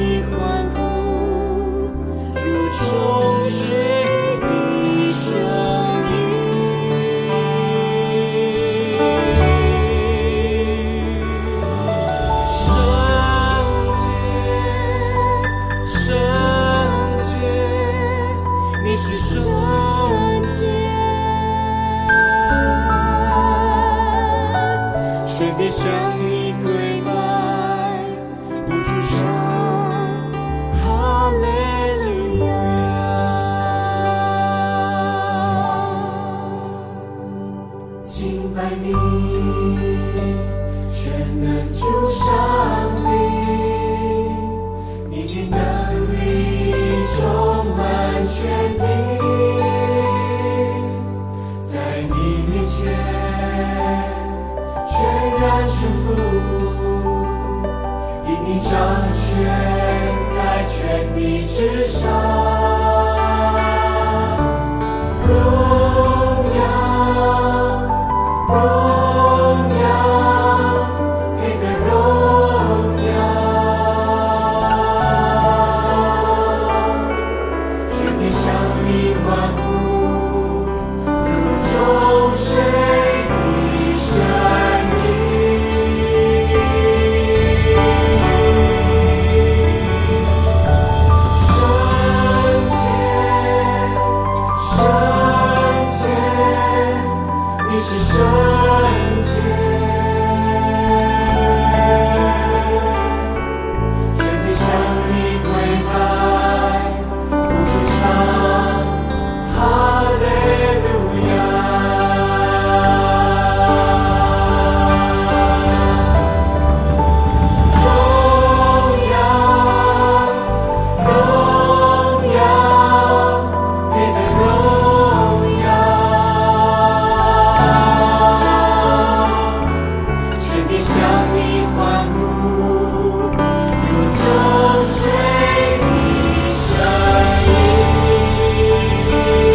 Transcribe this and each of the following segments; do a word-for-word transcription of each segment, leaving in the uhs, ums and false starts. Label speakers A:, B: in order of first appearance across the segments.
A: 你欢呼，如冲水的声音。圣洁，圣洁，你是圣洁。全地向你跪拜，不住唱哈利路亚。敬拜你，全能主上帝，你的能力充满全地，在你面前全然臣服，因你掌权在全地之上，荣耀，荣耀，给的荣耀，全地向你欢呼，如众水的声音。圣洁，圣洁，你是圣洁。全地向你跪拜，不住唱哈利路亚。荣耀，荣耀，给的荣耀，全地向你欢呼，如众水的声音。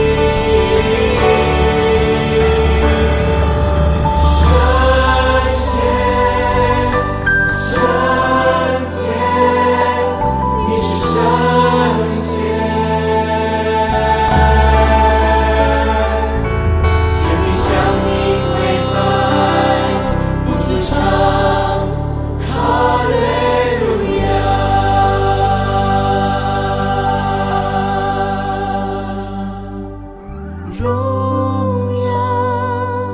A: 圣洁，圣洁，你是圣洁。全地向你跪拜，不住唱哈利路亚。荣耀，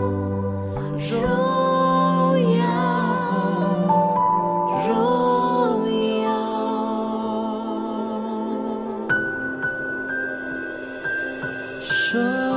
A: 荣耀，荣耀。说